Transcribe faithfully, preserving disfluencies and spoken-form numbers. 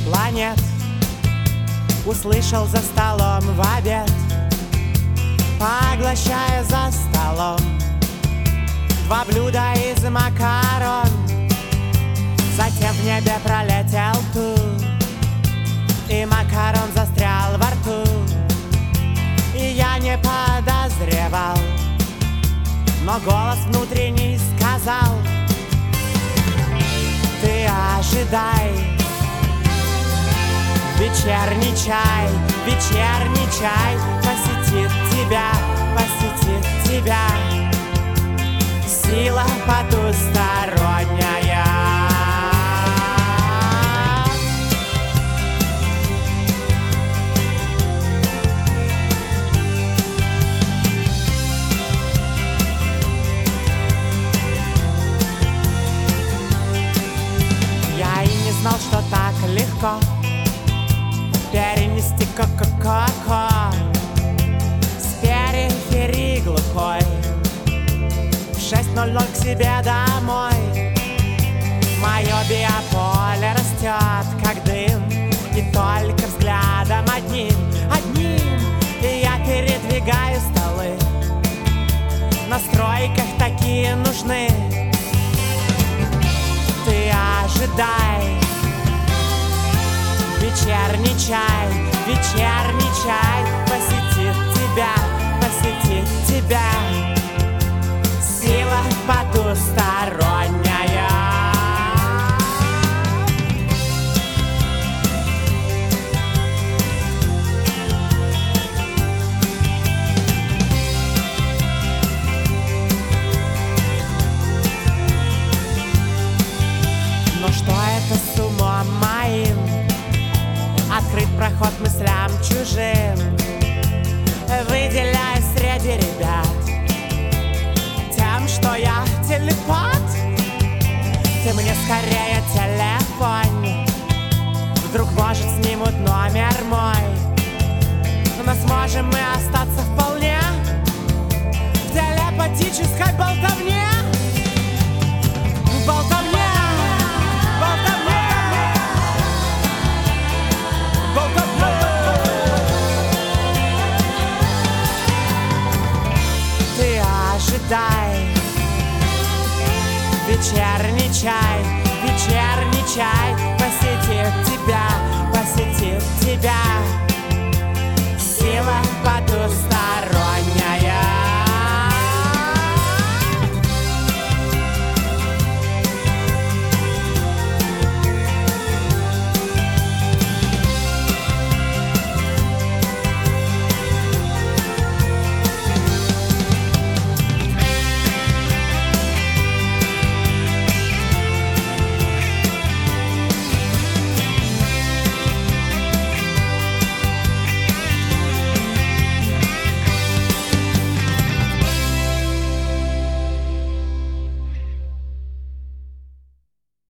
планет услышал за столом в обед, поглощая за столом два блюда из макарон. Затем в небе пролетел тур, и макарон застрял во рту. И я не подозревал, но голос внутренний сказал: ты ожидай, вечерний чай, вечерний чай посетит тебя, посетит тебя. Сила потусторонняя. Я и не знал, что так легко перенести ко-ко-ко-ко с периферии глухой в шесть ноль ноль к себе домой. Мое биополе растет, как дым, и только взглядом одним, одним и я передвигаю столы. На стройках такие нужны. Ты ожидай, вечерний чай, вечерний чай посетит тебя, посетит тебя. Сила потусторонняя. Но что это с умом моим? Открыть проход мыслям чужим, выделяясь среди ребят тем, что я телепат. Ты мне скорее телефон, вдруг, может, снимут номер мой. Но сможем мы остаться вполне в телепатической болтовне. Болтовне, болтовне, болтовне. Ты ожидай, вечерний чай, вечерний чай